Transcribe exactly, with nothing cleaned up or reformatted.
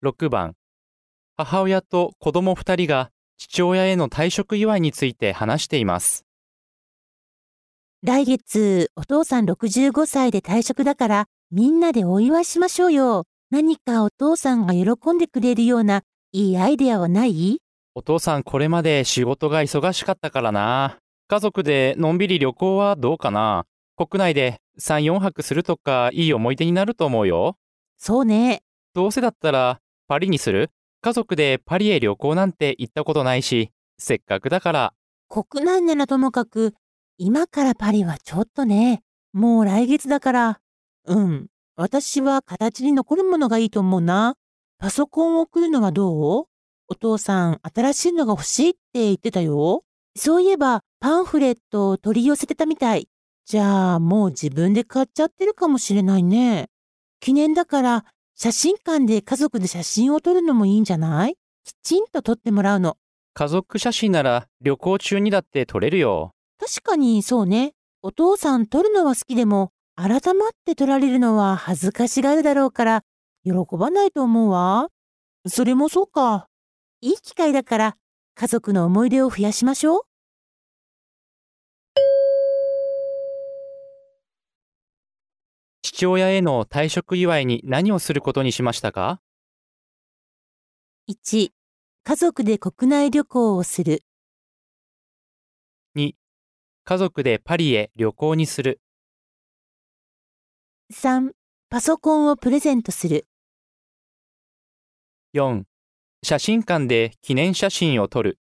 ろくばん、母親と子供ふたりが父親への退職祝いについて話しています。 来月、お父さんろくじゅうごさいで退職だから、みんなでお祝いしましょうよ。何かお父さんが喜んでくれるようないいアイデアはない？ お父さんこれまで仕事が忙しかったからな。家族でのんびり旅行はどうかな。国内でさん、よんはくするとかいい思い出になると思うよ。 そうね。 どうせだったらパリにする？家族でパリへ旅行なんて行ったことないし、せっかくだから。 国内ならともかく、今からパリはちょっとね。もう来月だから。うん。私は形に残るものがいいと思うな。パソコンを送るのはどう？お父さん、新しいのが欲しいって言ってたよ。そういえば、パンフレットを取り寄せてたみたい。じゃあ、もう自分で買っちゃってるかもしれないね。記念だから、写真館で家族で写真を撮るのもいいんじゃない？きちんと撮ってもらうの。 家族写真なら旅行中にだって撮れるよ。 確かにそうね。お父さん撮るのは好きでも、改まって撮られるのは恥ずかしがるだろうから、喜ばないと思うわ。それもそうか。いい機会だから、家族の思い出を増やしましょう。 父親への退職祝いに何をすることにしましたか？ いち、家族で国内旅行をする。 に、家族でパリへ旅行にする。 さん、パソコンをプレゼントする。 よん、写真館で記念写真を撮る。